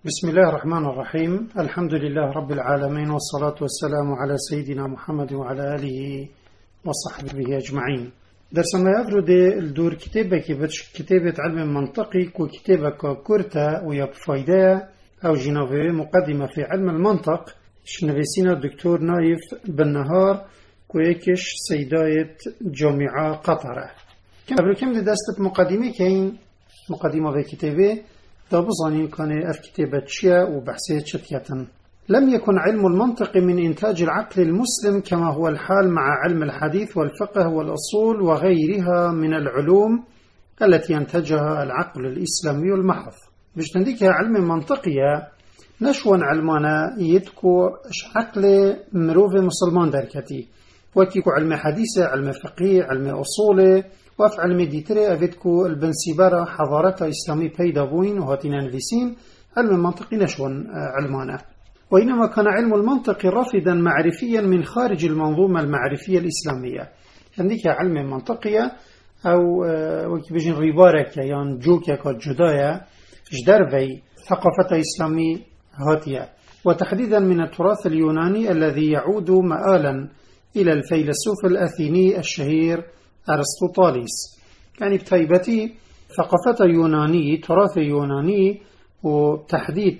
بسم الله الرحمن الرحيم. الحمد لله رب العالمين، والصلاة والسلام على سيدنا محمد وعلى آله وصحبه أجمعين. درس ما يفرد الدور كتابك بدش كتابة علم منطقي كتابة كورتا ويا بفايدة أو جنوبي مقدمة في علم المنطق شنفسينا الدكتور نايف بن نهار كويكش سيداية جامعة قطرة. كم دست مقدمة كين مقدمة في كتابه دابزانين كان أف كتابة شيا وبحثية شتية. لم يكن علم المنطق من إنتاج العقل المسلم كما هو الحال مع علم الحديث والفقه والأصول وغيرها من العلوم التي ينتجها العقل الإسلامي المحض. بجتنديكها علم منطقية نشوان علمانا يدكو عقل مروف مسلمان دركتي وكيكو علم حديثة، علم فقه، علم أصول وف علم ديتري أفيدكو البنسيبارة حضارة إسلامي بيدا بوين وهاتنا نفسين علم منطقي نشوان علمانا. وإنما كان علم المنطق رافدا معرفيا من خارج المنظومة المعرفية الإسلامية. عندك علم منطقية أو وكيبجين ريبارك يعني جوكيا كجدايا جدرفي ثقافة إسلامي هاتية، وتحديدا من التراث اليوناني الذي يعود مآلا إلى الفيلسوف الأثيني الشهير أرسطوطاليس. يعني بتايبتي ثقافة يوناني، تراث يوناني، وتحديد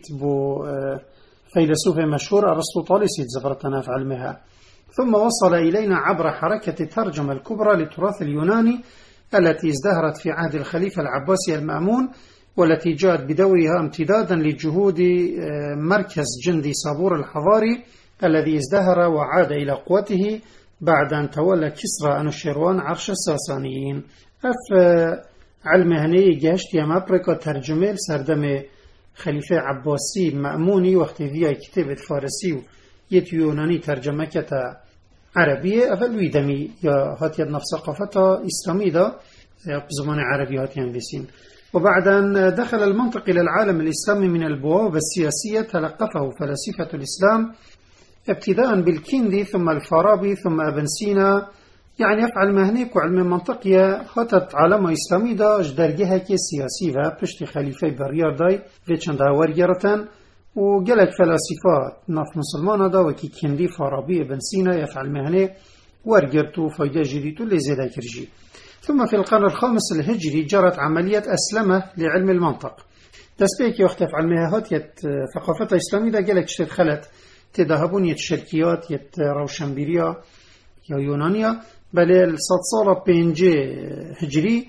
فيلسوف مشهور أرسطوطاليس يتزفرتنا في علمها. ثم وصل إلينا عبر حركة الترجمة الكبرى للتراث اليوناني التي ازدهرت في عهد الخليفة العباسي المأمون، والتي جاءت بدورها امتدادا لجهود مركز جندي صابور الحضاري الذي ازدهر وعاد إلى قوته بعد أن تولى كسرى أنوشيروان عرش الساسانيين. علم هني جاشت يا مبركة ترجمة سردم خليفة عباسي مأموني وقت فيها كتابة فارسي يت يوناني ترجمة كتا عربية أفل ويدمي يا هاتي نفس ثقافة إسلامي دا بزمان عربي هاتي انفسين. وبعد أن دخل المنطق إلى العالم الإسلامي من البوابة السياسية تلقفه فلاسفة الإسلام ابتداء بالكندي ثم الفارابي ثم ابن سينا. يعني يفعل مهنيك وعلم منطقية خطت عالم إسلامي دا جدرجها كي سياسي و بشت خليفة بريار داي في چند ورگرتن وقالك فلاسفات ناف مسلمان دا وكي كندي فارابي ابن سينا يفعل مهني ورگرتو فايدة جديدو لزيدا كرجي. ثم في القرن الخامس الهجري جرت عملية أسلمة لعلم المنطق. تسبيكي وقت يفعل مهات ثقافة إسلامي دا قالك شتت خلت تذهبون يت شركيات يت روشنبيريا يا يونانيا بل الصد صالة بينجي هجري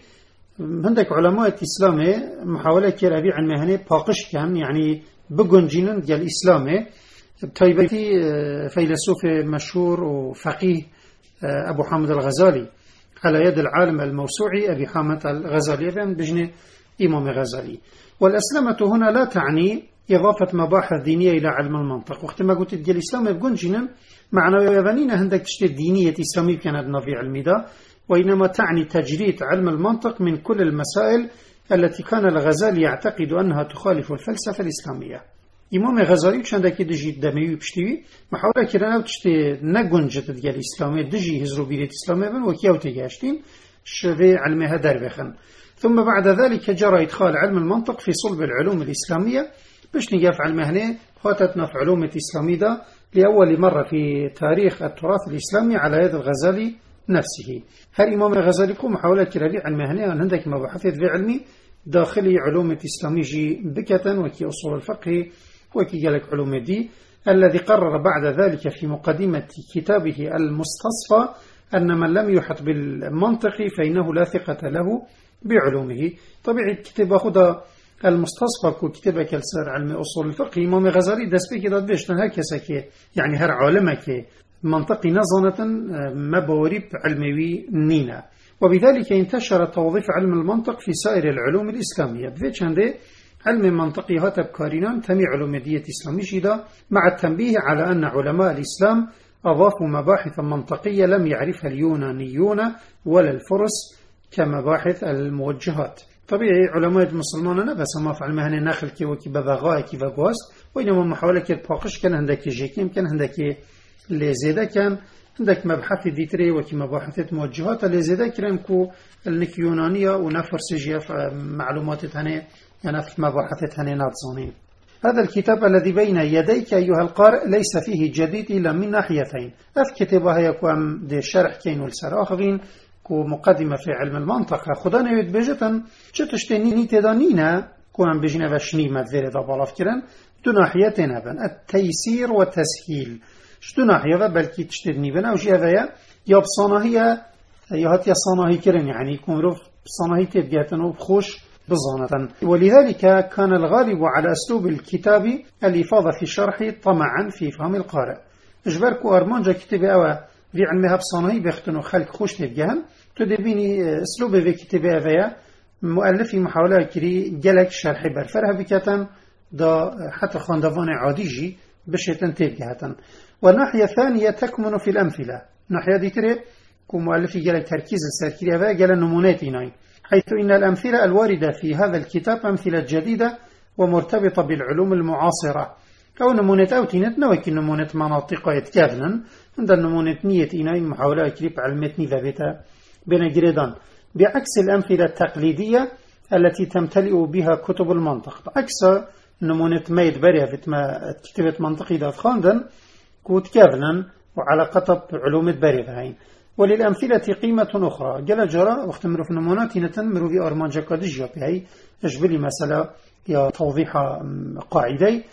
عندك علماء الإسلامي محاولة كرابي عن مهنة باقش كان يعني بجنجين ديال الإسلامي بتايبتي فيلسوف مشهور وفقيه أبو حامد الغزالي على يد العالم الموسوعي أبي حامد الغزالي بجنة إمام غزالي. والأسلمة هنا لا تعني إضافة مباحث دينية إلى علم المنطق. وقت ما قلت ديال الإسلام بقول جنن معنى يبنينا عندك تشتي دينية إسلامية كانت في علم ده، وإنما تعني تجريد علم المنطق من كل المسائل التي كان الغزالي يعتقد أنها تخالف الفلسفة الإسلامية. إمام غزالي كان عندك دجي دموي بشتوي محاولة كنا تشتي نجنجت ديال الإسلام دجي هزرو بيريت إسلامي بن وكياو تجاشتين شفي علمها دربخن. ثم بعد ذلك جرى إدخال علم المنطق في صلب العلوم الإسلامية باش نجاف على المهنة خاتتنا في علوم الإسلامي ده لأول مرة في تاريخ التراث الإسلامي على يد الغزالي نفسه. هل إمام الغزالي كو محاولة كرابي عن المهنة أن عندك مباحثات في علمي داخلي علوم الإسلامي جي بكة وكي أصول الفقه وكي قالك علوم دي، الذي قرر بعد ذلك في مقدمة كتابه المستصفى أن من لم يحط بالمنطق فإنه لا ثقة له بعلومه. طبيعي كتاب أخذ المستصفى كتابة كالسر علم أصول الفقه إمام غزالي دست بكي داد بيشتن هكذا يعني هر علمك منطقي نظنة مبوريب علمي نينا. وبذلك انتشر توظيف علم المنطق في سائر العلوم الإسلامية. بفيتش عنده علم منطقي هاتب كارينان تمي علوم دية إسلامي جدا، مع التنبيه على أن علماء الإسلام أضافوا مباحث منطقية لم يعرفها اليونانيون ولا الفرس كمباحث الموجهات. طبيعي علماء المسلمان بس ما فعل مهنة ناخل كي وكي ببغاء كي بغوست، وإنما محاولة كي باقش كان عندك جيكيم كان عندك لزيدا كان عندك مبحث ديتري وكي مباحثات موجهات لزيدا كرام كو النكيونانية ونفر سجيا معلومات هني يعني في مباحثات هني ناتزونين. هذا الكتاب الذي بين يديك أيها القارئ ليس فيه جديد إلا من ناحيتين. أف كتابها يكون دي شرح كين والسر آخرين كو مقدمة في علم المنطقة خدانا يد بجتن شتشتني تدانينا كو عم بجنا وشني مدفير دا بالاف كرن دو ناحيتين هبن التيسير والتسهيل. شتو ناحية بلكي تشتدني بنا أو شيء هذا يا بصناهية يا هاتيا صناهي كرن يعني يكون روف صناهي تبقيتن وبخوش بظانة. ولذلك كان الغالب على أسلوب الكتاب الإفاضة في الشرح طمعا في فهم القارئ. إجباركو أرمانجا كتابة أو في علمها بصناهي بيختنو خلق خوش تبقيهن تدبيني أسلوب في كتابة أويا مؤلفي محاولة كري جلك شرح برفرها بكتن دا حتى خاندوان عاديجي بشيتن تبقيهتن. والناحية الثانية تكمن في الأمثلة. ناحية دي تري كو مؤلفي جلك تركيز السركيري أويا جل النمونات إناي، حيث إن الأمثلة الواردة في هذا الكتاب أمثلة جديدة ومرتبطة بالعلوم المعاصرة. أو نمونة أو تينت نوكي نمونة مناطق يتكافنا عند النمونة نية إناي محاولة كريب علمتني ذابتا بين جريدان، بعكس الأمثلة التقليدية التي تمتلئ بها كتب المنطق. عكس نمونة ميد بريها في كتابة منطقي دات خاندن كوت كافنا وعلى قطب علوم بريها. وللأمثلة قيمة أخرى جل جرى وقت مرو في نمونات نتمرو في أرمانجا كادجيا بهي أجبلي مسألة يا توضيح قاعدي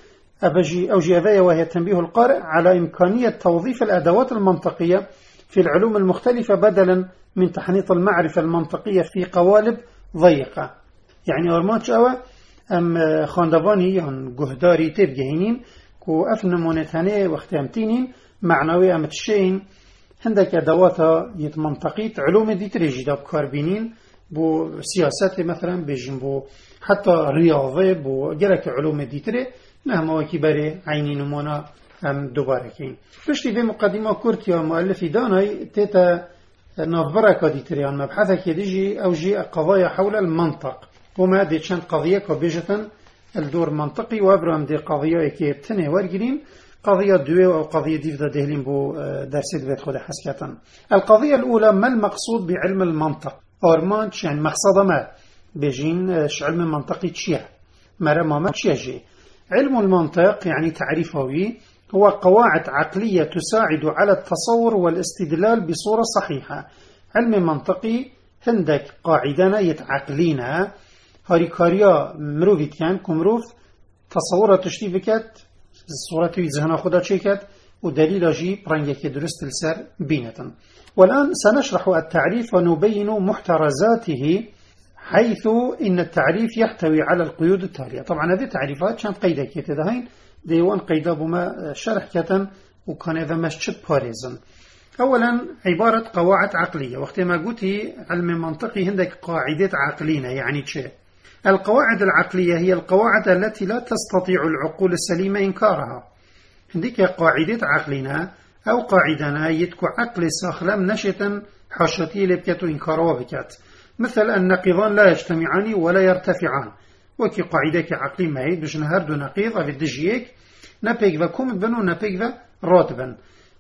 أوجي أذايا وهي تنبيه القارئ على إمكانية توظيف الأدوات المنطقية في العلوم المختلفة بدلا من تحنيط المعرفة المنطقية في قوالب ضيقة. يعني أرمانج أوا أم خاندواني يعني جهداري تبجهينين كو أفن نمونتاني وقت أمتينين معنوي أمتشين عندك أدوات يتمنطقية علوم دي تريجي داب كاربينين بو سياسات مثلا بيجن بو حتى رياضة بو جلك علوم دي تري نهما وكباري عيني نمونا هم دوباركين. بشتي في مقدمة كورتيا مؤلفي داناي تيتا نافبركة دي تري عن مبحثة كديجي أو جي قضايا حول المنطق وما دي شان قضية كبيجة الدور منطقي وابرام دي قضية كيبتنه وارجلين قضية دوية أو قضية ديفدا دهلين بو درسيت بيت خود حسكاتا. القضية الأولى ما المقصود بعلم المنطق؟ أورمانش يعني مقصد ما بيجين علم المنطقي تشيع مرة ما تشيجي. علم المنطق يعني تعريفه هو قواعد عقلية تساعد على التصور والاستدلال بصورة صحيحة. علم منطقي هندك قاعدنا يتعقلينها هاريكاريا مروفيتيان كمروف تصورة تشتيفكت الصورة يزهنا خدا شيكت ودليل جي برانجك درست السر بينة. والآن سنشرح التعريف ونبين محترزاته، حيث إن التعريف يحتوي على القيود التالية. طبعا هذه تعريفات كانت قيدة كتدهين ديوان قيدة بما شرح كتن وكان إذا مشتب باريزن. أولا عبارة قواعد عقلية. وقت ما قلت علم منطقي عندك قاعدة عقلية يعني شيء. القواعد العقلية هي القواعد التي لا تستطيع العقول السليمة إنكارها. عندك قاعدة عقلنا أو قاعدنا يتكو عقل ساخلم نشطا حشتي لبكت إنكارها بكت، مثل النقيضان لا يجتمعان ولا يرتفعان. وكي قاعدة عقلي معيد بش نهردو نقيض في الدجيك نبيك وكم بنو نبيك راتبا.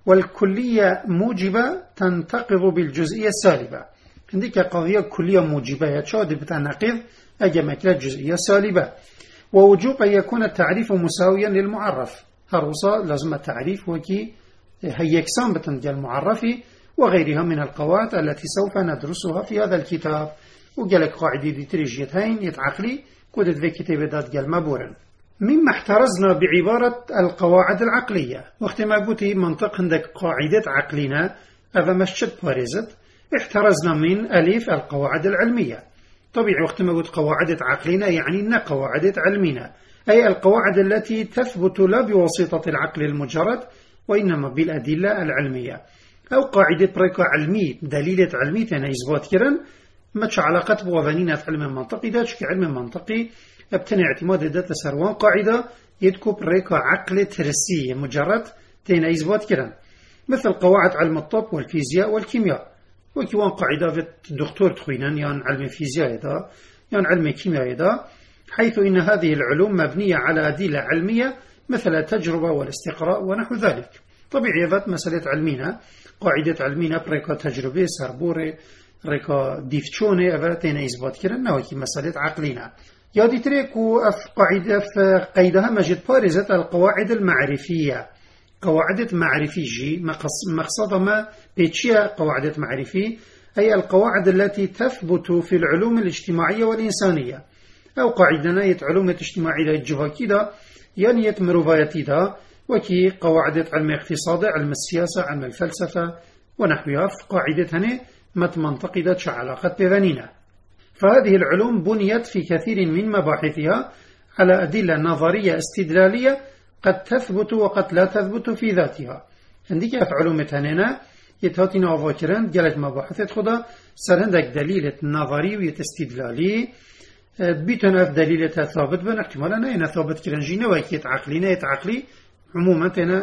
والكلية موجبة تنتقض بالجزئية السالبة. عندك قضية كلية موجبة يتشاد بتاع نقيض أجمعت جزئية سالبة. ووجوب أن يكون التعريف مساويا للمعرف. هروصا لازم التعريف وكي هيكسان بتنجل المعرفي وغيرها من القواعد التي سوف ندرسها في هذا الكتاب. وقالك قاعدة دي تريجيتين يتعقلي كودت في كتابة دات قال مبورا. مما احترزنا بعبارة القواعد العقلية. وقت ما قلت منطق عندك قاعدة عقلنا هذا مشت بارزت احترزنا من ألف القواعد العلمية. طبيعي وقت ما قلت قواعد عقلنا يعني إن قواعد علمنا أي القواعد التي تثبت لا بواسطة العقل المجرد وإنما بالأدلة العلمية. أو قاعدة بريكا علمي دليلة علمي تنا إثبات كرن ماتش علاقة بوظنينة علم المنطقي داتش كعلم المنطقي ابتنى اعتماد داتا سروان قاعدة يدكو بريكا عقل ترسي مجرد تنا إثبات كرن، مثل قواعد علم الطب والفيزياء والكيمياء. وكيوان قاعدة في الدكتور تخوينان يعني علم الفيزياء دا يعني علم الكيمياء دا، حيث إن هذه العلوم مبنية على أدلة علمية مثل التجربة والاستقراء ونحو ذلك. طبيعي ذات مسألة علمنا قاعدة علمنا بريكا تجربة سربوري ريكا ديفتشوني أفاتينا إثبات كرن وكي مسألة عقلنا. يادي تريكو أف قاعدة في قيدها مجد بارزة القواعد المعرفية. قواعد معرفي جي مقصد ما بيتشيا قواعد معرفي أي القواعد التي تثبت في العلوم الاجتماعية والإنسانية أو قاعدة علوم الاجتماعية الجواكي دا يعني مروفايتي دا وكي قواعد علم الاقتصاد علم السياسة علم الفلسفة ونحوها في قاعدة هنا منطقة علاقة بذنينة. فهذه العلوم بنيت في كثير من مباحثها على أدلة نظرية استدلالية قد تثبت وقد لا تثبت في ذاتها. عندك في علوم هنا يتهاتنا أفاكران جلت مباحثات خدا سرندك دليل نظري ويتستدلالي بيتنا في دليل ثابت بن احتمالا أين ثابت كرن جينا ويكيت عقلي عموما تنا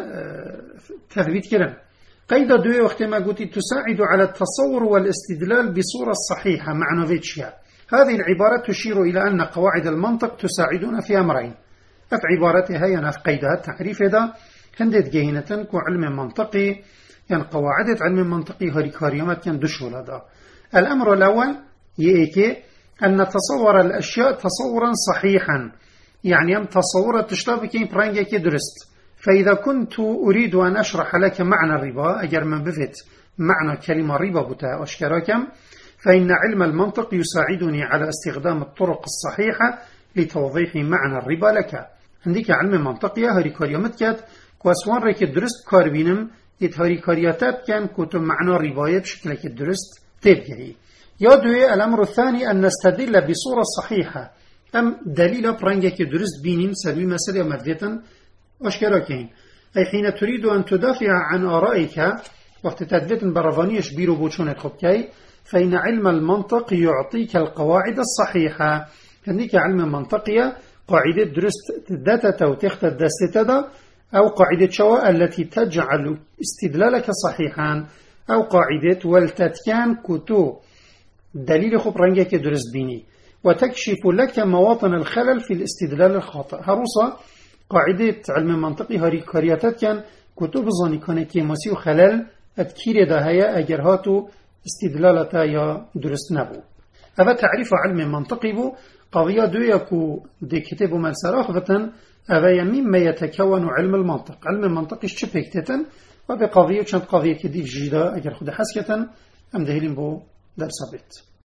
تثبيت كرن. قيد دوي وقت ما قلت تساعد على التصور والاستدلال بصورة صحيحة معنى فيتشيا. هذه العبارة تشير إلى أن قواعد المنطق تساعدنا في أمرين. في عبارتها هي في قيدها التعريف هذا هندت جهنة كعلم منطقي يعني قواعد علم منطقي هريكاريومات كان دشول هذا. الأمر الأول يأتي أن نتصور الأشياء تصورا صحيحا يعني تصورة تشتبك برانجك درست. فإذا كنت أريد أن أشرح لك معنى الربا أجر من بفت معنى كلمة ربا بتا أشكركم فإن علم المنطق يساعدني على استخدام الطرق الصحيحة لتوضيح معنى الربا لك. عندك علم منطقية هريكاريومتكات كواسوان ريك درست كاربينم هريكارياتات كان كتب معنى الرباية بشكل درست تبقى. يدوي الأمر الثاني أن نستدل بصورة صحيحة أم دليل برانجك درست بينيم سبي مسألة مدفتا أشكركين. أي حين تريد أن تدافع عن آرائك وقت تدفت برافانيش بيرو بوشونة خبكي فإن علم المنطق يعطيك القواعد الصحيحة. عندك علم منطقية قاعدة درست داتا وتخت الدستة أو قاعدة شواء التي تجعل استدلالك صحيحا أو قاعدة والتتكان كتو دليل خبرانجك درست بيني وتكشف لك مواطن الخلل في الاستدلال الخاطئ. هروسا قاعدة علم منطقي هريكارياتات كان كتب ظني كان كيماسي وخلل أتكير دهيا أجرهاتو استدلالتا يا درست نبو. هذا تعريف علم منطقي بو قضية دويكو دي كتاب ملسراخ فتن هذا مما يتكون علم المنطق. علم المنطق الشبكتة وبقضية كانت قضية كديف جيدة أجر خد حسكة أم دهلين بو درس بيت.